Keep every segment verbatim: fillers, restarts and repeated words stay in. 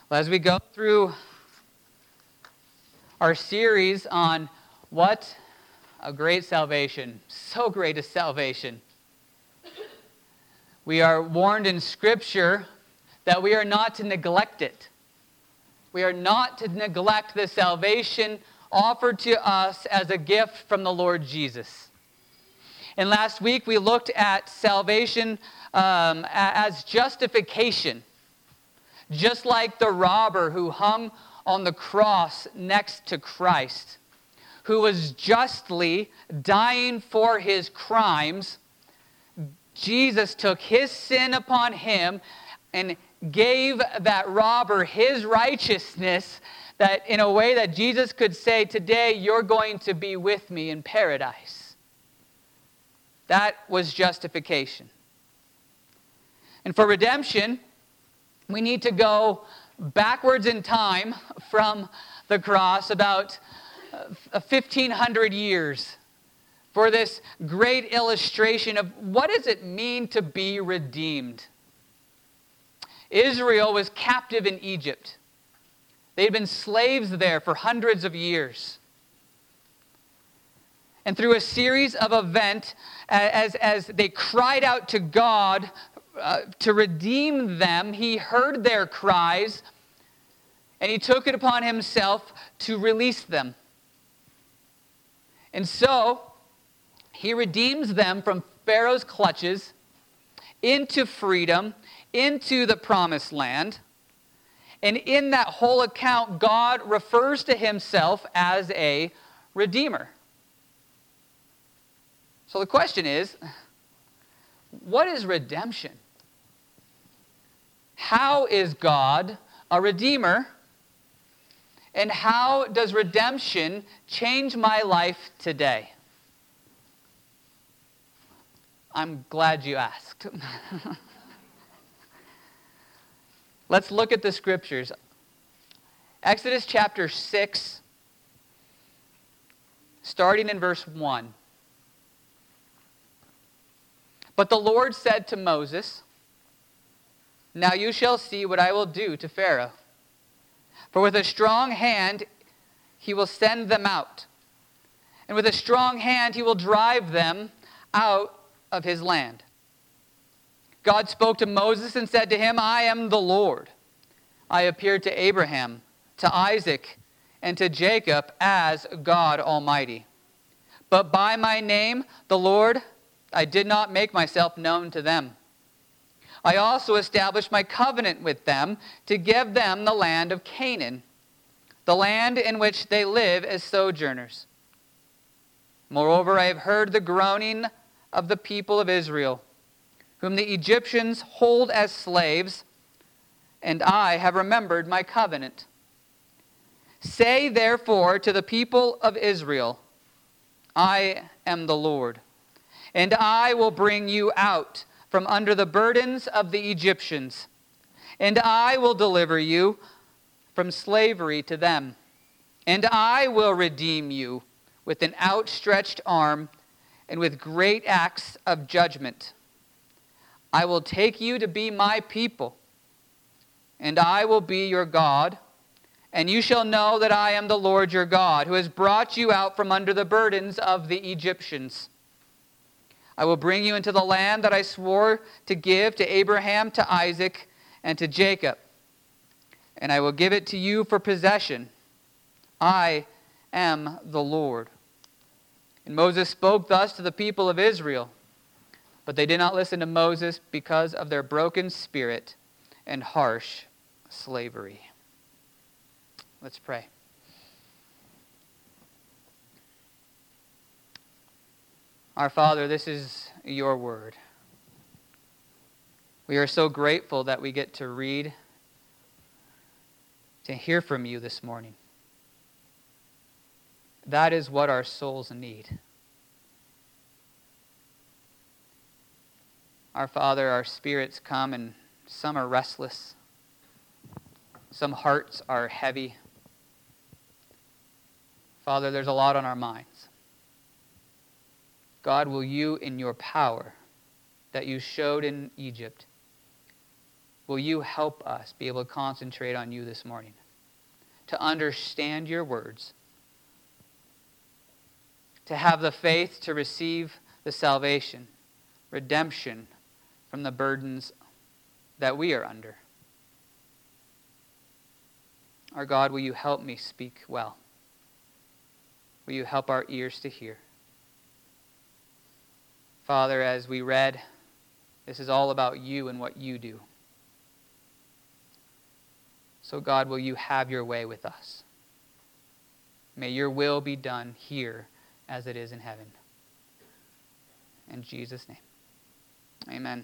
Well, as we go through our series on what a great salvation, so great is salvation, we are warned in Scripture that we are not to neglect it. We are not to neglect the salvation offered to us as a gift from the Lord Jesus. And last week we looked at salvation um, as justification. Just like the robber who hung on the cross next to Christ, who was justly dying for his crimes, Jesus took his sin upon him and gave that robber his righteousness, that in a way that Jesus could say, today you're going to be with me in paradise. That was justification. And for redemption, we need to go backwards in time from the cross about fifteen hundred years for this great illustration of what does it mean to be redeemed. Israel was captive in Egypt. They had been slaves there for hundreds of years. And through a series of events, as, as they cried out to God uh, to redeem them, he heard their cries, and he took it upon himself to release them. And so, he redeems them from Pharaoh's clutches into freedom, into the promised land. And in that whole account, God refers to himself as a redeemer. So the question is, what is redemption? How is God a redeemer? And how does redemption change my life today? I'm glad you asked. Let's look at the scriptures. Exodus chapter six, starting in verse one. But the Lord said to Moses, "Now you shall see what I will do to Pharaoh. For with a strong hand he will send them out, and with a strong hand he will drive them out of his land." God spoke to Moses and said to him, "I am the Lord. I appeared to Abraham, to Isaac, and to Jacob as God Almighty. But by my name, the Lord, I did not make myself known to them. I also established my covenant with them to give them the land of Canaan, the land in which they live as sojourners. Moreover, I have heard the groaning of the people of Israel, whom the Egyptians hold as slaves, and I have remembered my covenant. Say therefore to the people of Israel, I am the Lord, and I will bring you out from under the burdens of the Egyptians, and I will deliver you from slavery to them, and I will redeem you with an outstretched arm and with great acts of judgment. I will take you to be my people, and I will be your God, and you shall know that I am the Lord your God, who has brought you out from under the burdens of the Egyptians. I will bring you into the land that I swore to give to Abraham, to Isaac, and to Jacob, and I will give it to you for possession. I am the Lord." And Moses spoke thus to the people of Israel, but they did not listen to Moses because of their broken spirit and harsh slavery. Let's pray. Our Father, this is your word. We are so grateful that we get to read, to hear from you this morning. That is what our souls need. Our Father, our spirits come, and some are restless. Some hearts are heavy. Father, there's a lot on our minds. God, will you, in your power that you showed in Egypt, will you help us be able to concentrate on you this morning, to understand your words, to have the faith to receive the salvation, redemption from the burdens that we are under. Our God, will you help me speak well? Will you help our ears to hear? Father, as we read, this is all about you and what you do. So God, will you have your way with us? May your will be done here as it is in heaven. In Jesus' name, amen.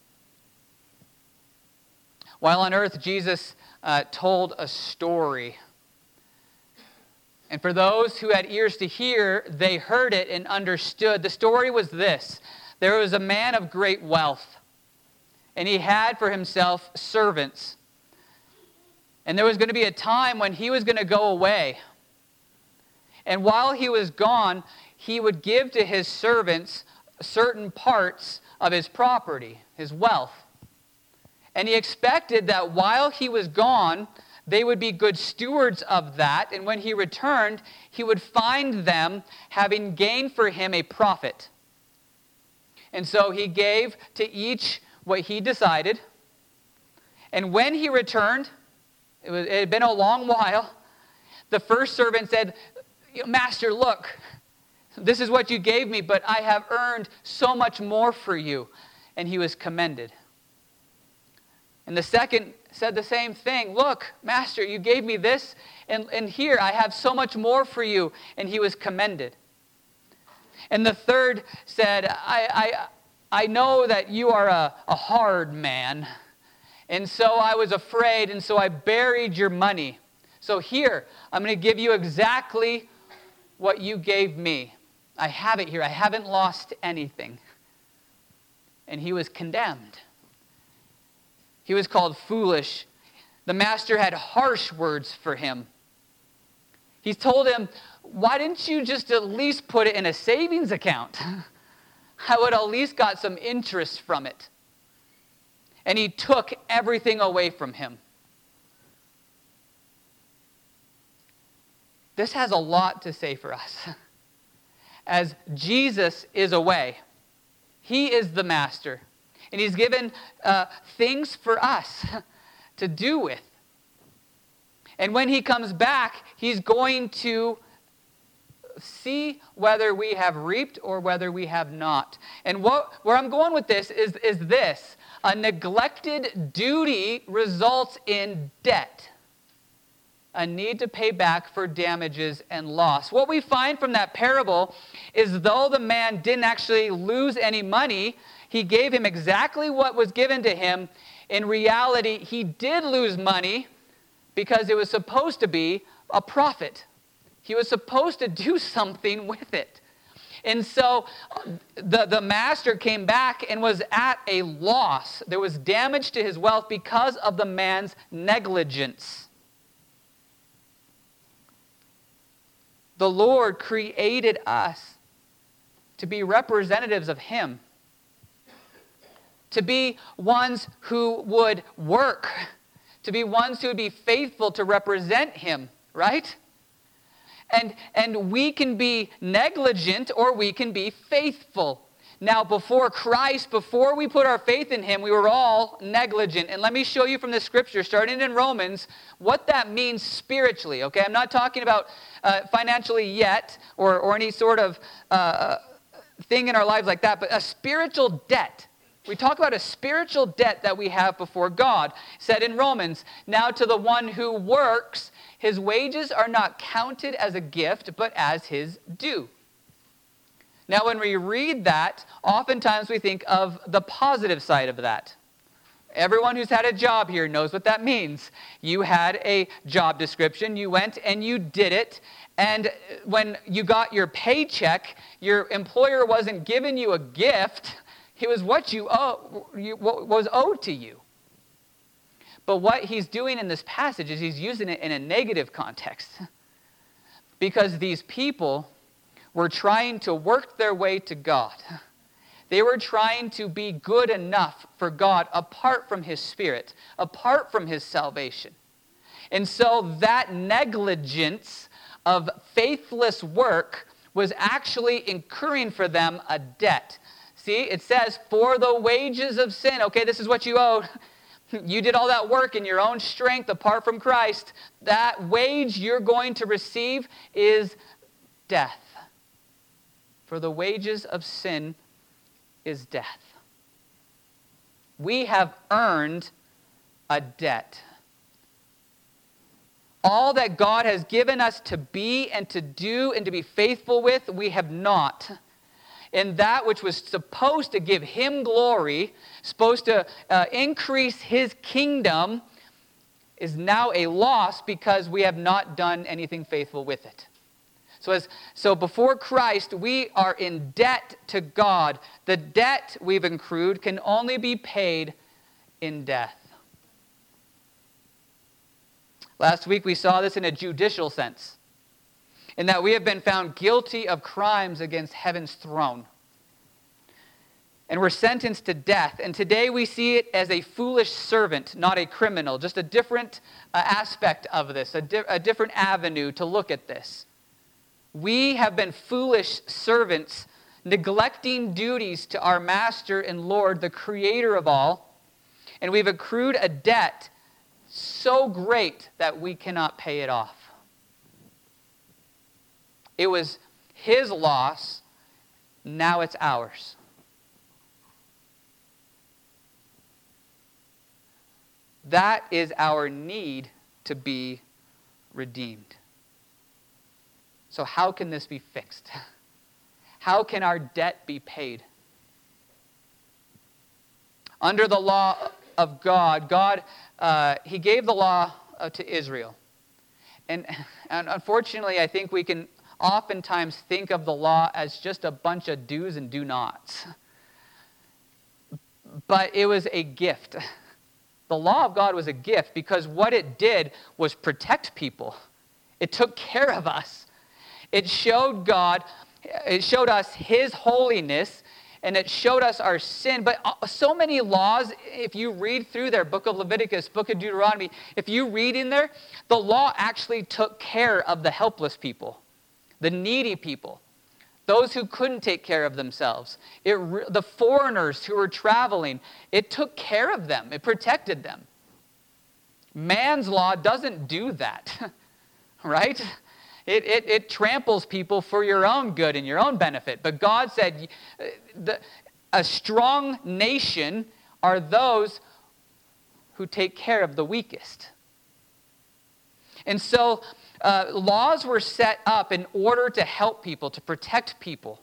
While on earth, Jesus uh, told a story. And for those who had ears to hear, they heard it and understood. The story was this. There was a man of great wealth, and he had for himself servants. And there was going to be a time when he was going to go away. And while he was gone, he would give to his servants certain parts of his property, his wealth. And he expected that while he was gone, they would be good stewards of that. And when he returned, he would find them having gained for him a profit. And so he gave to each what he decided. And when he returned, it, was, it had been a long while, the first servant said, Master, look, this is what you gave me, but I have earned so much more for you. And he was commended. And the second said the same thing. Look, Master, you gave me this, and, and here I have so much more for you. And he was commended. And the third said, I, I, I know that you are a, a hard man, and so I was afraid, and so I buried your money. So here, I'm going to give you exactly what you gave me. I have it here. I haven't lost anything. And he was condemned. He was called foolish. The master had harsh words for him. He told him, why didn't you just at least put it in a savings account? I would at least got some interest from it. And he took everything away from him. This has a lot to say for us. As Jesus is away, he is the master. And he's given uh, things for us to do with. And when he comes back, he's going to see whether we have reaped or whether we have not. And what, where I'm going with this is, is this. A neglected duty results in debt. A need to pay back for damages and loss. What we find from that parable is though the man didn't actually lose any money, he gave him exactly what was given to him. In reality, he did lose money because it was supposed to be a profit. He was supposed to do something with it. And so the, the master came back and was at a loss. There was damage to his wealth because of the man's negligence. The Lord created us to be representatives of him. To be ones who would work. To be ones who would be faithful to represent him, right? And, and we can be negligent or we can be faithful. Now, before Christ, before we put our faith in him, we were all negligent. And let me show you from the scripture, starting in Romans, what that means spiritually, okay? I'm not talking about uh, financially yet or, or any sort of uh, thing in our lives like that, but a spiritual debt. We talk about a spiritual debt that we have before God. Said in Romans, now to the one who works, his wages are not counted as a gift, but as his due. Now, when we read that, oftentimes we think of the positive side of that. Everyone who's had a job here knows what that means. You had a job description, you went and you did it, and when you got your paycheck, your employer wasn't giving you a gift. It was what you owe, what was owed to you. But what he's doing in this passage is he's using it in a negative context. Because these people were trying to work their way to God. They were trying to be good enough for God apart from his Spirit, apart from his salvation. And so that negligence of faithless work was actually incurring for them a debt. See, it says, for the wages of sin. Okay, this is what you owed. You did all that work in your own strength apart from Christ. That wage you're going to receive is death. For the wages of sin is death. We have earned a debt. All that God has given us to be and to do and to be faithful with, we have not. And that which was supposed to give him glory, supposed to uh, increase his kingdom, is now a loss because we have not done anything faithful with it. So, as, so before Christ, we are in debt to God. The debt we've accrued can only be paid in death. Last week we saw this in a judicial sense, in that we have been found guilty of crimes against heaven's throne. And we're sentenced to death. And today we see it as a foolish servant, not a criminal. Just a different uh, aspect of this, a, di- a different avenue to look at this. We have been foolish servants, neglecting duties to our Master and Lord, the Creator of all. And we've accrued a debt so great that we cannot pay it off. It was his loss, now it's ours. That is our need to be redeemed. So how can this be fixed? How can our debt be paid? Under the law of God, God, uh, he gave the law uh, to Israel. And, and unfortunately, I think we can oftentimes think of the law as just a bunch of do's and do nots. But it was a gift. The law of God was a gift because what it did was protect people. It took care of us. It showed God, it showed us his holiness, and it showed us our sin. But so many laws, if you read through there, book of Leviticus, book of Deuteronomy, if you read in there, the law actually took care of the helpless people, the needy people, those who couldn't take care of themselves. It, the foreigners who were traveling, it took care of them. It protected them. Man's law doesn't do that, right? It, it, it tramples people for your own good and your own benefit. But God said, the, a strong nation are those who take care of the weakest. And so uh, laws were set up in order to help people, to protect people.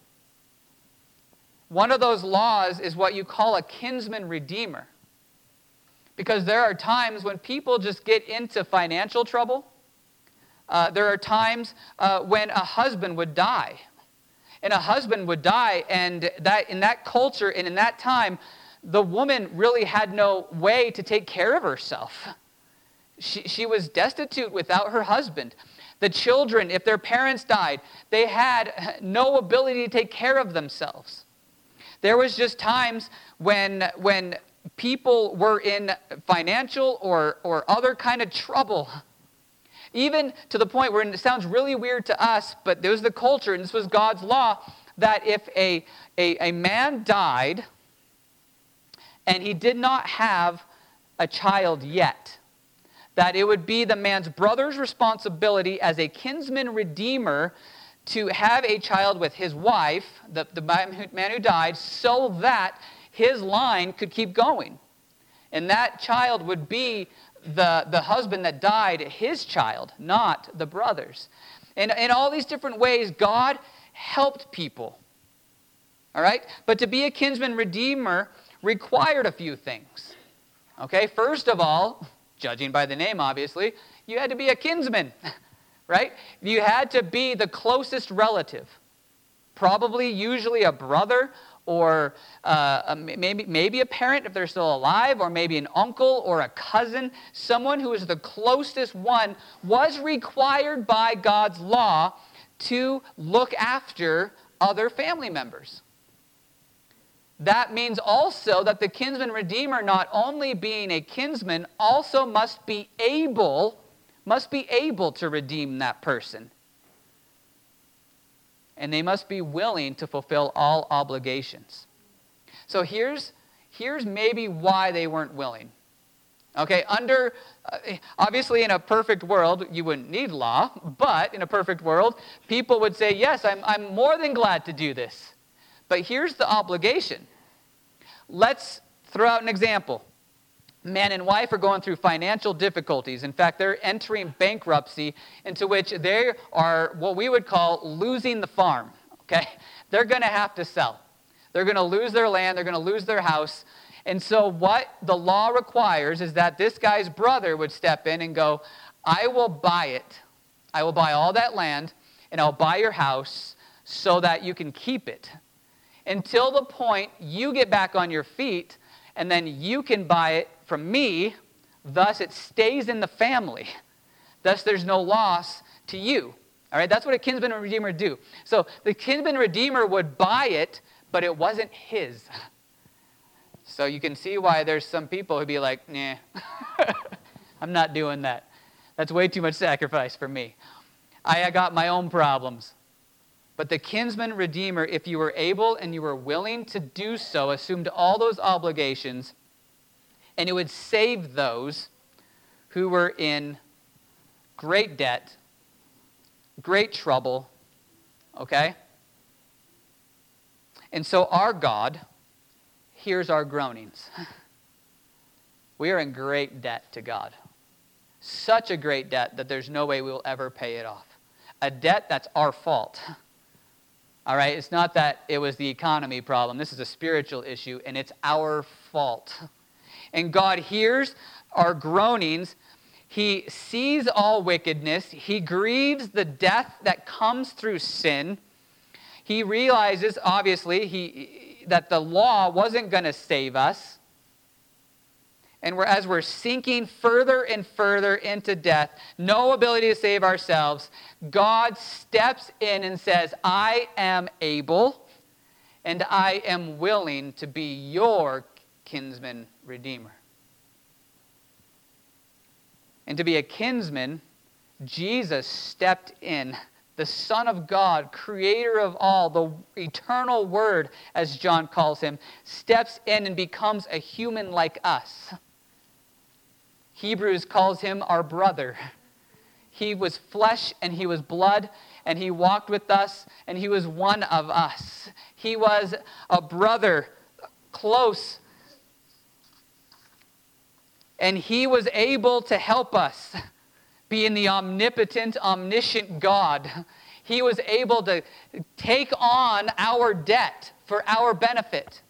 One of those laws is what you call a kinsman redeemer. Because there are times when people just get into financial trouble. Uh, there are times uh, when a husband would die. And a husband would die, and that in that culture and in that time, the woman really had no way to take care of herself. She, she was destitute without her husband. The children, if their parents died, they had no ability to take care of themselves. There was just times when, when people were in financial or, or other kind of trouble. Even to the point where it sounds really weird to us, but there was the culture, and this was God's law, that if a, a, a man died and he did not have a child yet, that it would be the man's brother's responsibility as a kinsman redeemer to have a child with his wife, the, the man who died, so that his line could keep going. And that child would be the, the husband that died, his child, not the brother's. And in all these different ways, God helped people. All right? But to be a kinsman redeemer required a few things. Okay? First of all, judging by the name, obviously, you had to be a kinsman. Right? You had to be the closest relative. Probably, usually a brother, or uh, a, maybe, maybe a parent if they're still alive, or maybe an uncle or a cousin. Someone who is the closest one was required by God's law to look after other family members. that means also that the kinsman redeemer, not only being a kinsman, also must be able, must be able to redeem that person. And they must be willing to fulfill all obligations. So here's, here's maybe why they weren't willing. Okay, under, uh, obviously in a perfect world, you wouldn't need law, but in a perfect world, people would say, yes, I'm, I'm more than glad to do this. But here's the obligation. Let's throw out an example. Man and wife are going through financial difficulties. In fact, they're entering bankruptcy, into which they are what we would call losing the farm. Okay, they're going to have to sell. They're going to lose their land. They're going to lose their house. And so what the law requires is that this guy's brother would step in and go, I will buy it. I will buy all that land, and I'll buy your house so that you can keep it until the point you get back on your feet, and then you can buy it from me. Thus, it stays in the family. Thus, there's no loss to you. All right, that's what a kinsman and redeemer do. So the kinsman redeemer would buy it, but it wasn't his. So you can see why there's some people who'd be like, nah, I'm not doing that. That's way too much sacrifice for me. I got my own problems. But the kinsman redeemer, if you were able and you were willing to do so, assumed all those obligations, and it would save those who were in great debt, great trouble, okay? And so our God hears our groanings. We are in great debt to God. Such a great debt that there's no way we will ever pay it off. A debt that's our fault. All right, it's not that it was the economy problem. This is a spiritual issue, and it's our fault. And God hears our groanings. He sees all wickedness. He grieves the death that comes through sin. He realizes, obviously, he, that the law wasn't going to save us. And we're, as we're sinking further and further into death, no ability to save ourselves, God steps in and says, I am able and I am willing to be your kinsman redeemer. And to be a kinsman, Jesus stepped in. The Son of God, creator of all, the eternal Word, as John calls him, steps in and becomes a human like us. Hebrews calls him our brother. He was flesh and he was blood, and he walked with us, and he was one of us. He was a brother, close, and he was able to help us. Being the omnipotent, omniscient God, he was able to take on our debt for our benefit.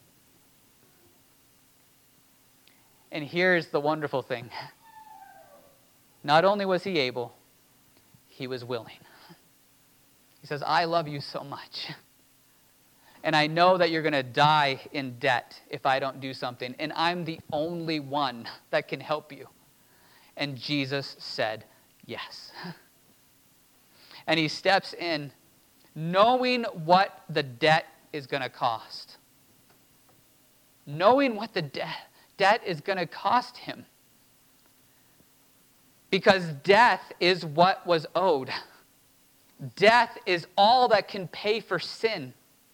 And here's the wonderful thing. Not only was he able, he was willing. He says, I love you so much. And I know that you're going to die in debt if I don't do something. And I'm the only one that can help you. And Jesus said, yes. And he steps in knowing what the debt is going to cost. Knowing what the de- debt is going to cost him. Because death is what was owed. Death is all that can pay for sin.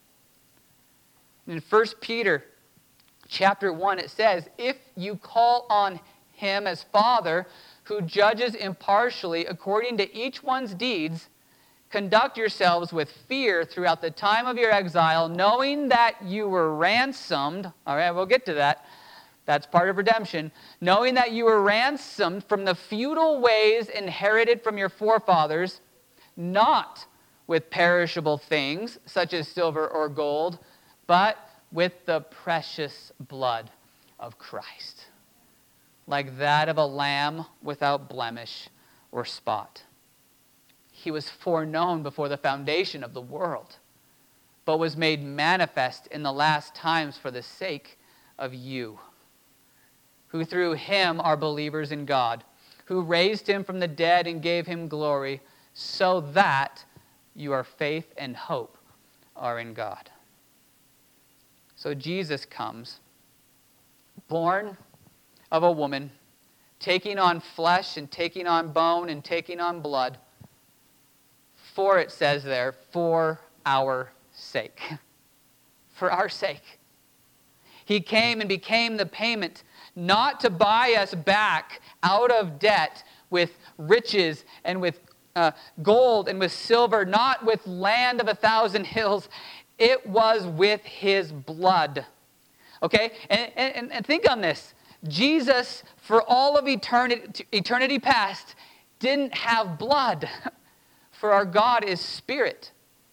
In First Peter chapter one, it says, if you call on him as Father, who judges impartially according to each one's deeds, conduct yourselves with fear throughout the time of your exile, knowing that you were ransomed. All right, we'll get to that. That's part of redemption. Knowing that you were ransomed from the futile ways inherited from your forefathers, not with perishable things, such as silver or gold, but with the precious blood of Christ, like that of a lamb without blemish or spot. He was foreknown before the foundation of the world, but was made manifest in the last times for the sake of you, who through him are believers in God, who raised him from the dead and gave him glory, so that your faith and hope are in God. So Jesus comes, born of a woman, taking on flesh and taking on bone and taking on blood, for, it says there, for our sake. For our sake. He came and became the payment, not to buy us back out of debt with riches and with uh, gold and with silver, not with land of a thousand hills. It was with his blood. Okay? And, and, and think on this. Jesus, for all of eternity, eternity past, didn't have blood. For our God is spirit.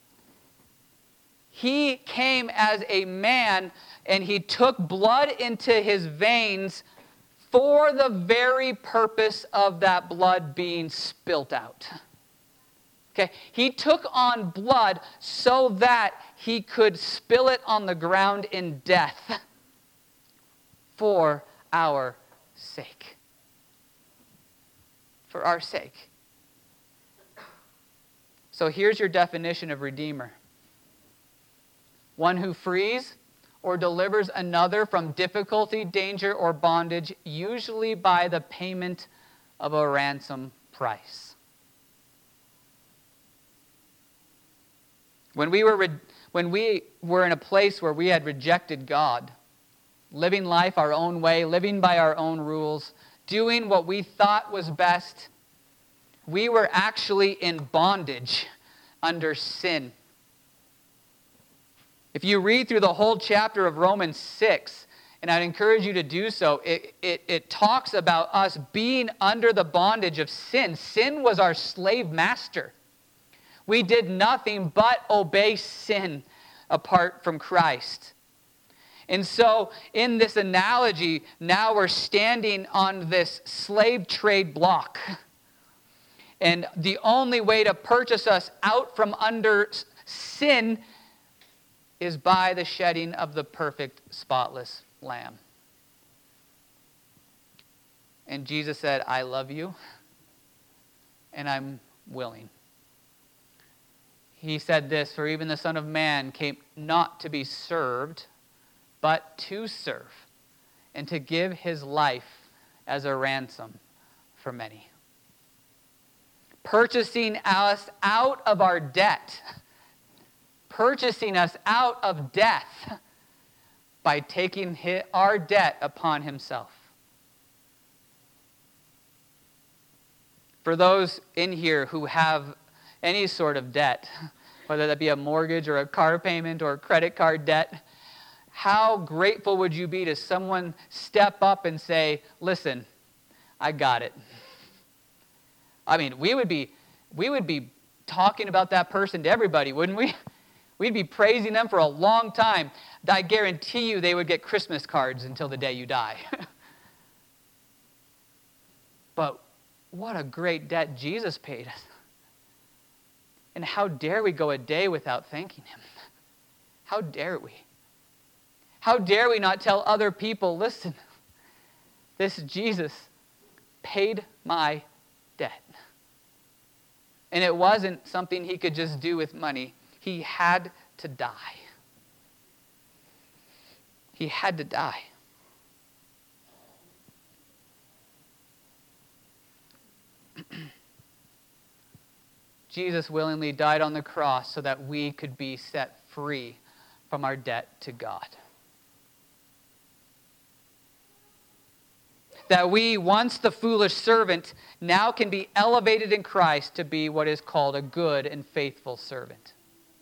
He came as a man, and he took blood into his veins for the very purpose of that blood being spilt out. Okay? He took on blood so that he could spill it on the ground in death for our sake. For our sake. So here's your definition of redeemer. One who frees or delivers another from difficulty, danger, or bondage, usually by the payment of a ransom price. When we were re- when we were in a place where we had rejected God, living life our own way, living by our own rules, doing what we thought was best, we were actually in bondage under sin. If you read through the whole chapter of Romans six, and I'd encourage you to do so, it, it, it talks about us being under the bondage of sin. Sin was our slave master. We did nothing but obey sin apart from Christ. And so, in this analogy, now we're standing on this slave trade block. And the only way to purchase us out from under sin is by the shedding of the perfect, spotless Lamb. And Jesus said, I love you, and I'm willing. He said this, for even the Son of Man came not to be served, but to serve, and to give his life as a ransom for many. Purchasing us out of our debt. Purchasing us out of death by taking our debt upon himself. For those in here who have any sort of debt, whether that be a mortgage or a car payment or a credit card debt, how grateful would you be to someone step up and say, listen, I got it. I mean, we would be we would be talking about that person to everybody, wouldn't we? We'd be praising them for a long time. I guarantee you they would get Christmas cards until the day you die. But what a great debt Jesus paid us. And how dare we go a day without thanking him? How dare we? How dare we not tell other people, listen, this Jesus paid my debt. And it wasn't something he could just do with money. He had to die. He had to die. Jesus willingly died on the cross so that we could be set free from our debt to God. That we, once the foolish servant, now can be elevated in Christ to be what is called a good and faithful servant.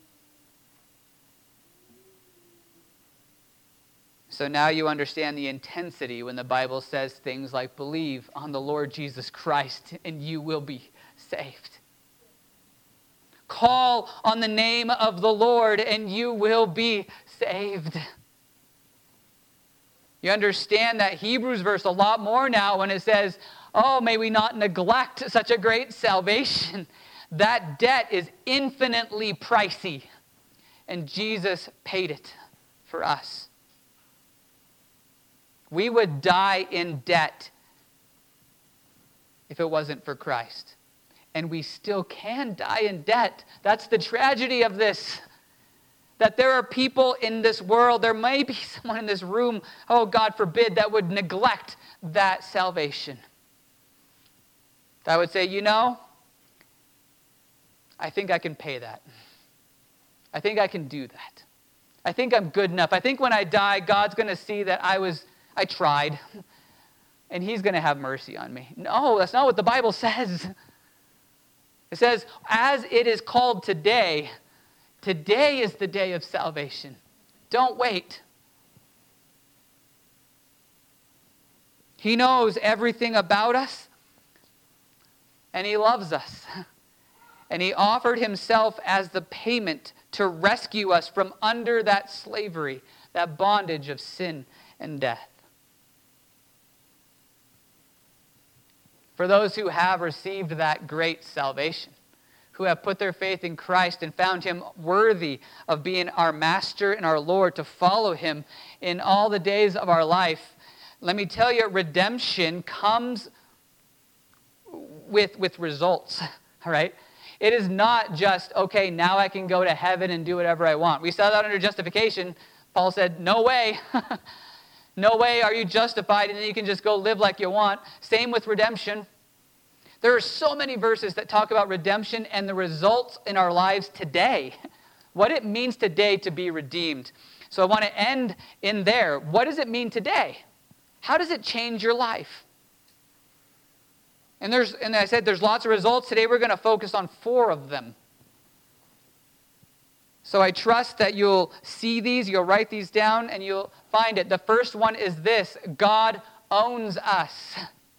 So now you understand the intensity when the Bible says things like, believe on the Lord Jesus Christ and you will be saved. Call on the name of the Lord and you will be saved. You understand that Hebrews verse a lot more now when it says, oh, may we not neglect such a great salvation. That debt is infinitely pricey, and Jesus paid it for us. We would die in debt if it wasn't for Christ. And we still can die in debt. That's the tragedy of this. that there are people in this world, there may be someone in this room, oh God forbid, that would neglect that salvation. That would say, you know, I think I can pay that. I think I can do that. I think I'm good enough. I think when I die, God's going to see that I was, I tried, and he's going to have mercy on me. No, that's not what the Bible says. It says, as it is called today, today is the day of salvation. Don't wait. He knows everything about us, and he loves us. And he offered himself as the payment to rescue us from under that slavery, that bondage of sin and death. For those who have received that great salvation, who have put their faith in Christ and found him worthy of being our master and our Lord, to follow him in all the days of our life, let me tell you, redemption comes with, with results, all right? It is not just, okay, now I can go to heaven and do whatever I want. We saw that under justification. Paul said, no way. No way are you justified, and then you can just go live like you want. Same with redemption. There are so many verses that talk about redemption and the results in our lives today. What it means today to be redeemed. So I want to end in there. What does it mean today? How does it change your life? And there's, and I said there's lots of results. Today we're going to focus on four of them. So I trust that you'll see these, you'll write these down, and you'll find it. The first one is this: God owns us.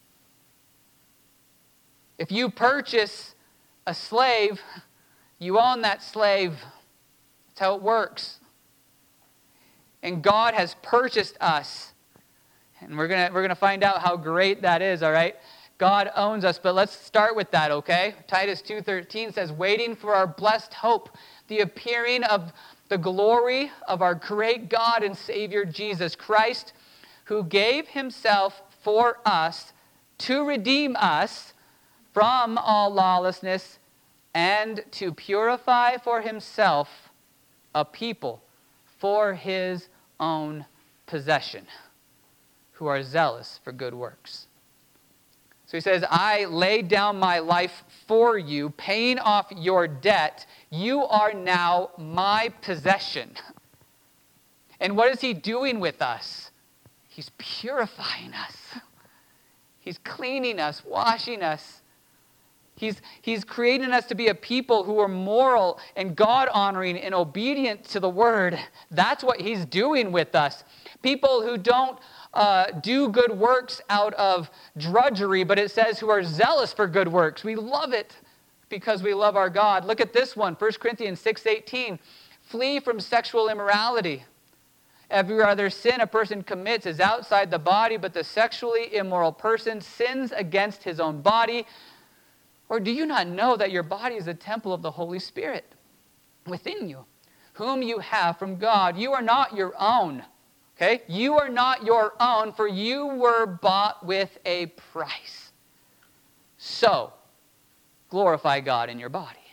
If you purchase a slave, you own that slave. That's how it works. And God has purchased us. And we're going to we're going to find out how great that is, all right? God owns us, but let's start with that, okay? Titus two thirteen says, waiting for our blessed hope, the appearing of the glory of our great God and Savior Jesus Christ, who gave himself for us to redeem us from all lawlessness and to purify for himself a people for his own possession, who are zealous for good works. So he says, I laid down my life for you, paying off your debt. You are now my possession. And what is he doing with us? He's purifying us. He's cleaning us, washing us. He's, he's creating us to be a people who are moral and God-honoring and obedient to the word. That's what he's doing with us. People who don't Uh, do good works out of drudgery, but it says who are zealous for good works. We love it because we love our God. Look at this one, First Corinthians six eighteen. Flee from sexual immorality. Every other sin a person commits is outside the body, but the sexually immoral person sins against his own body. Or do you not know that your body is a temple of the Holy Spirit within you, whom you have from God? You are not your own. Okay? You are not your own, for you were bought with a price. So, glorify God in your body.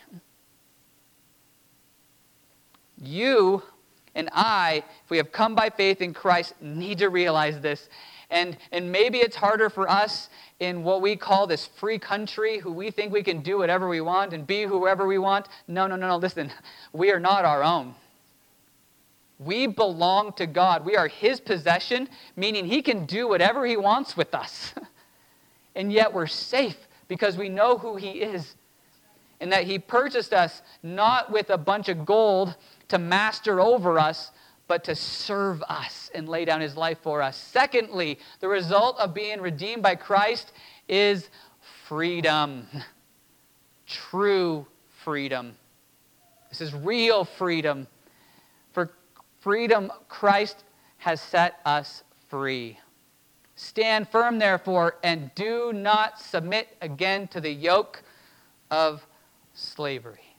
You and I, if we have come by faith in Christ, need to realize this. And, and maybe it's harder for us in what we call this free country, who we think we can do whatever we want and be whoever we want. No, no, no, no, listen. We are not our own. We belong to God. We are his possession, meaning he can do whatever he wants with us. And yet we're safe because we know who he is. And that he purchased us not with a bunch of gold to master over us, but to serve us and lay down his life for us. Secondly, the result of being redeemed by Christ is freedom. True freedom. This is real freedom. For freedom, Christ has set us free. Stand firm, therefore, and do not submit again to the yoke of slavery.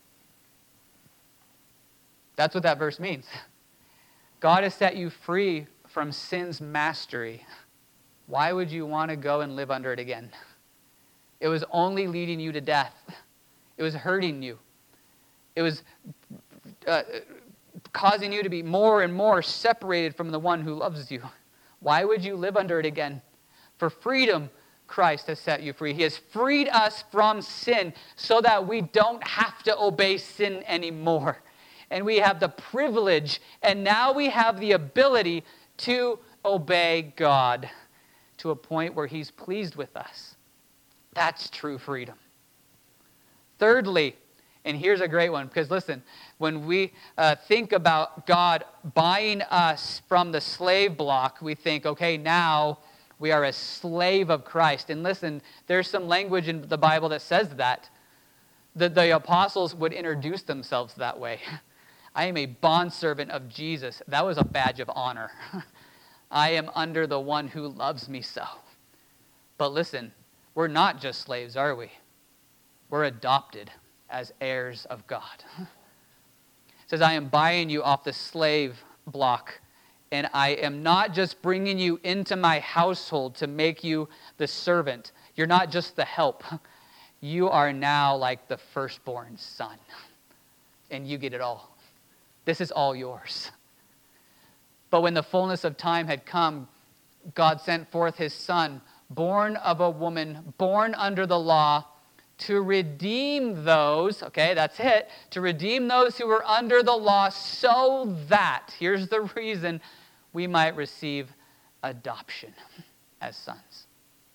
That's what that verse means. God has set you free from sin's mastery. Why would you want to go and live under it again? It was only leading you to death. It was hurting you. It was uh, causing you to be more and more separated from the one who loves you. Why would you live under it again? For freedom, Christ has set you free. He has freed us from sin so that we don't have to obey sin anymore. And we have the privilege, and now we have the ability to obey God to a point where he's pleased with us. That's true freedom. Thirdly, and here's a great one, because listen, when we uh, think about God buying us from the slave block, we think, okay, now we are a slave of Christ. And listen, there's some language in the Bible that says that. The, the apostles would introduce themselves that way. I am a bondservant of Jesus. That was a badge of honor. I am under the one who loves me so. But listen, we're not just slaves, are we? We're adopted as heirs of God. It says, I am buying you off the slave block, and I am not just bringing you into my household to make you the servant. You're not just the help. You are now like the firstborn son, and you get it all. This is all yours. But when the fullness of time had come, God sent forth his son, born of a woman, born under the law, to redeem those, okay, that's it, to redeem those who were under the law so that, here's the reason, we might receive adoption as sons.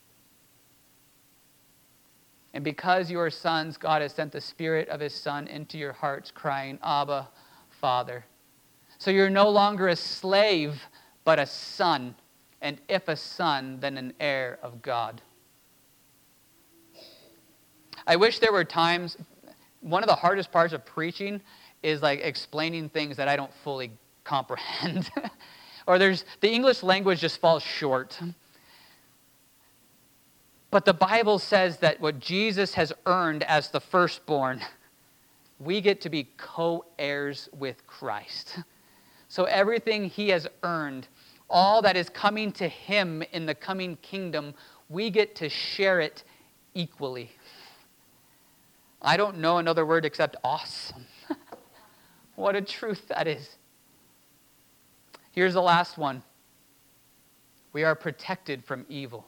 And because you are sons, God has sent the Spirit of his Son into your hearts, crying, Abba, Father. So you're no longer a slave, but a son. And if a son, then an heir of God. I wish there were times, one of the hardest parts of preaching is like explaining things that I don't fully comprehend. Or there's, the English language just falls short. But the Bible says that what Jesus has earned as the firstborn, we get to be co-heirs with Christ. So everything he has earned, all that is coming to him in the coming kingdom, we get to share it equally. I don't know another word except awesome. What a truth that is. Here's the last one. We are protected from evil.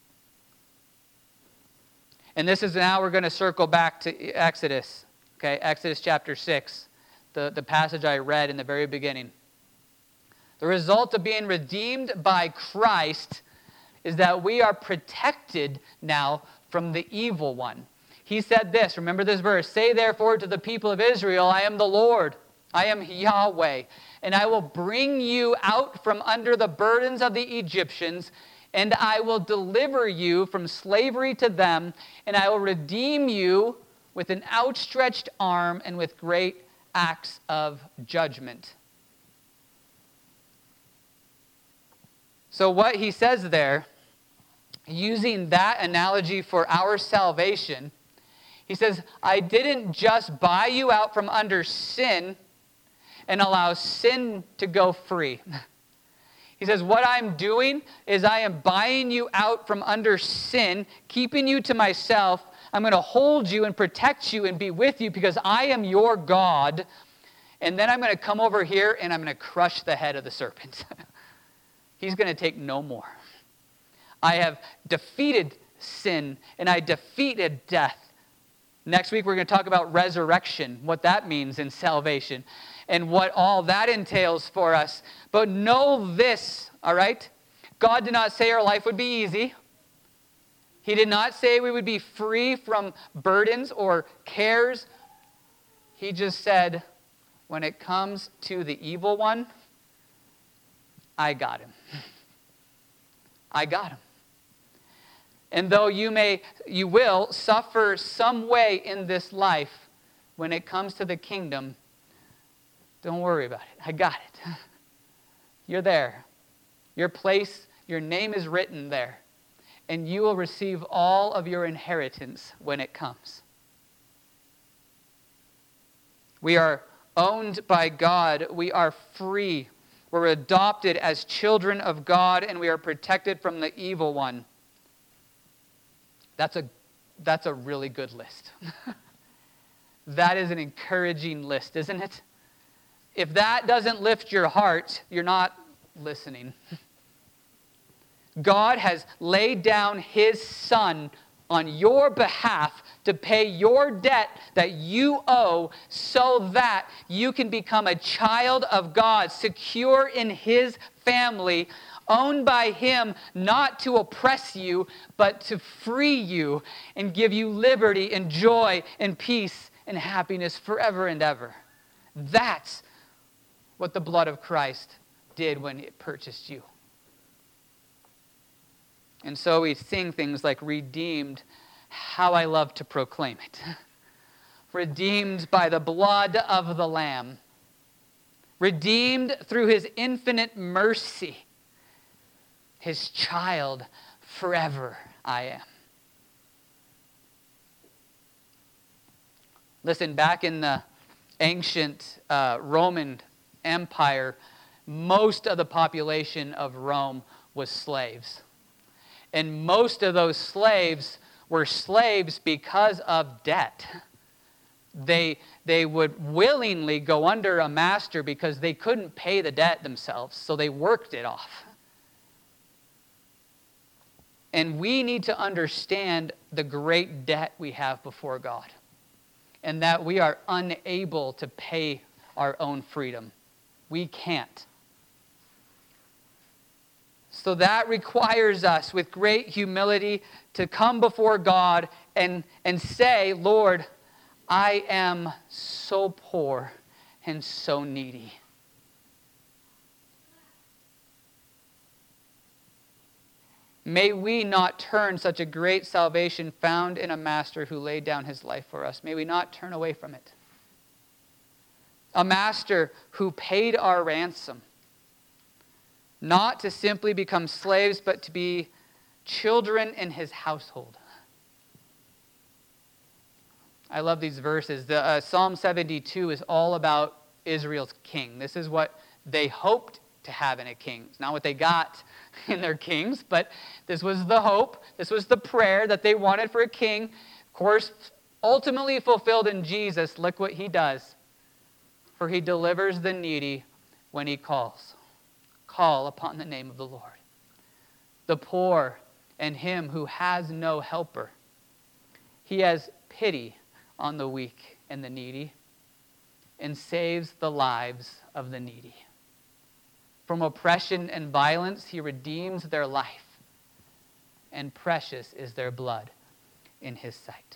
And this is now we're going to circle back to Exodus. Okay, Exodus chapter six, the, the passage I read in the very beginning. The result of being redeemed by Christ is that we are protected now from the evil one. He said this, remember this verse, say therefore to the people of Israel, I am the Lord, I am Yahweh, and I will bring you out from under the burdens of the Egyptians, and I will deliver you from slavery to them, and I will redeem you with an outstretched arm and with great acts of judgment. So what he says there, using that analogy for our salvation, he says, I didn't just buy you out from under sin and allow sin to go free. He says, what I'm doing is I am buying you out from under sin, keeping you to myself. I'm going to hold you and protect you and be with you because I am your God. And then I'm going to come over here and I'm going to crush the head of the serpent. He's going to take no more. I have defeated sin and I defeated death. Next week we're going to talk about resurrection, what that means in salvation, and what all that entails for us. But know this, all right? God did not say our life would be easy. He did not say we would be free from burdens or cares. He just said, when it comes to the evil one, I got him. I got him. And though you may, you will suffer some way in this life, when it comes to the kingdom, don't worry about it. I got it. You're there. Your place, your name is written there. And you will receive all of your inheritance when it comes. We are owned by God. We are free. We're adopted as children of God, and we are protected from the evil one. That's a, that's a really good list. That is an encouraging list, isn't it? If that doesn't lift your heart, you're not listening. God has laid down his Son on your behalf to pay your debt that you owe so that you can become a child of God, secure in his family, owned by him, not to oppress you, but to free you and give you liberty and joy and peace and happiness forever and ever. That's what the blood of Christ did when it purchased you. And so we sing things like redeemed. How I love to proclaim it. Redeemed by the blood of the Lamb. Redeemed through his infinite mercy. His child forever I am. Listen, back in the ancient uh, Roman Empire, most of the population of Rome was slaves. And most of those slaves were slaves because of debt. They, they would willingly go under a master because they couldn't pay the debt themselves, so they worked it off. And we need to understand the great debt we have before God, and that we are unable to pay our own freedom. We can't. So that requires us with great humility to come before God and, and say, Lord, I am so poor and so needy. May we not turn such a great salvation found in a master who laid down his life for us. May we not turn away from it. A master who paid our ransom. Not to simply become slaves, but to be children in his household. I love these verses. The, uh, Psalm seventy-two is all about Israel's king. This is what they hoped to have in a king. It's not what they got in their kings, but this was the hope. This was the prayer that they wanted for a king. Of course, ultimately fulfilled in Jesus. Look what he does. For he delivers the needy when he calls. Call upon the name of the Lord. The poor and him who has no helper. He has pity on the weak and the needy and saves the lives of the needy. From oppression and violence, he redeems their life, and precious is their blood in his sight.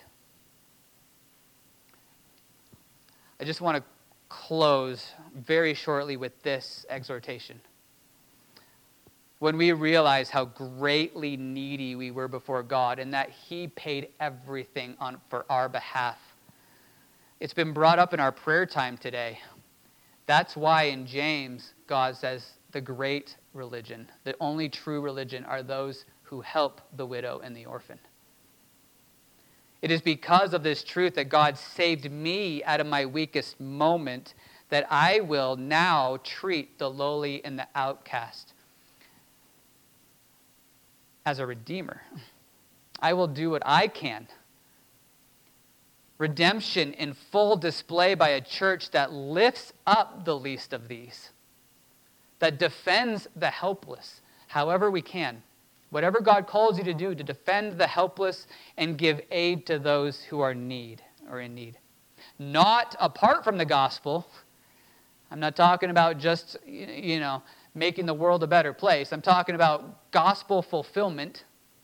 I just want to close very shortly with this exhortation. When we realize how greatly needy we were before God and that he paid everything on for our behalf. It's been brought up in our prayer time today. That's why in James, God says the great religion, the only true religion, are those who help the widow and the orphan. It is because of this truth that God saved me out of my weakest moment that I will now treat the lowly and the outcast as a redeemer. I will do what I can. Redemption in full display by a church that lifts up the least of these, that defends the helpless, however we can. Whatever God calls you to do, to defend the helpless and give aid to those who are need or in need. Not apart from the gospel. I'm not talking about just, you know, making the world a better place. I'm talking about gospel fulfillment.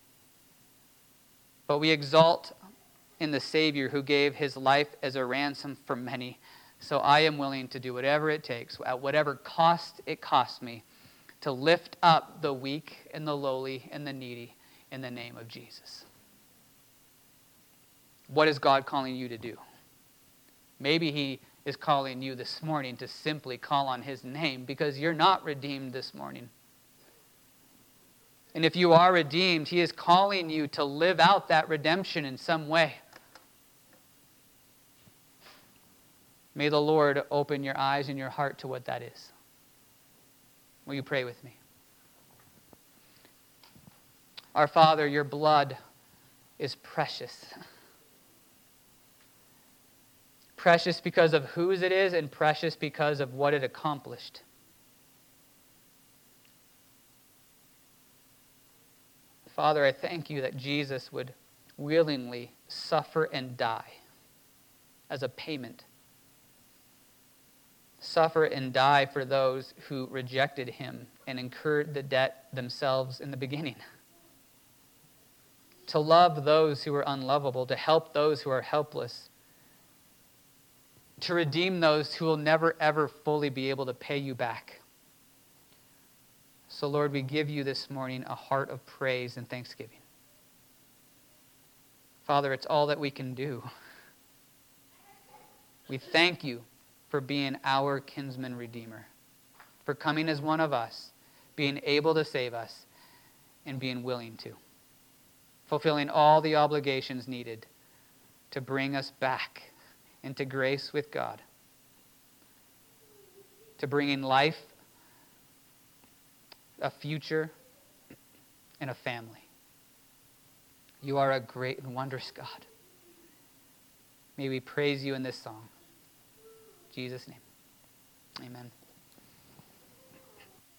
But we exalt in the Savior who gave his life as a ransom for many. So I am willing to do whatever it takes, at whatever cost it costs me, to lift up the weak and the lowly and the needy in the name of Jesus. What is God calling you to do? Maybe he is calling you this morning to simply call on his name because you're not redeemed this morning. And if you are redeemed, he is calling you to live out that redemption in some way. May the Lord open your eyes and your heart to what that is. Will you pray with me? Our Father, your blood is precious. Precious because of whose it is, and precious because of what it accomplished. Father, I thank you that Jesus would willingly suffer and die as a payment. Suffer and die for those who rejected him and incurred the debt themselves in the beginning. To love those who are unlovable, to help those who are helpless, to redeem those who will never ever fully be able to pay you back. So Lord, we give you this morning a heart of praise and thanksgiving. Father, it's all that we can do. We thank you for being our kinsman redeemer, for coming as one of us, being able to save us, and being willing to. Fulfilling all the obligations needed to bring us back into grace with God, to bringing life, a future, and a family. You are a great and wondrous God. May we praise you in this song. In Jesus' name, amen.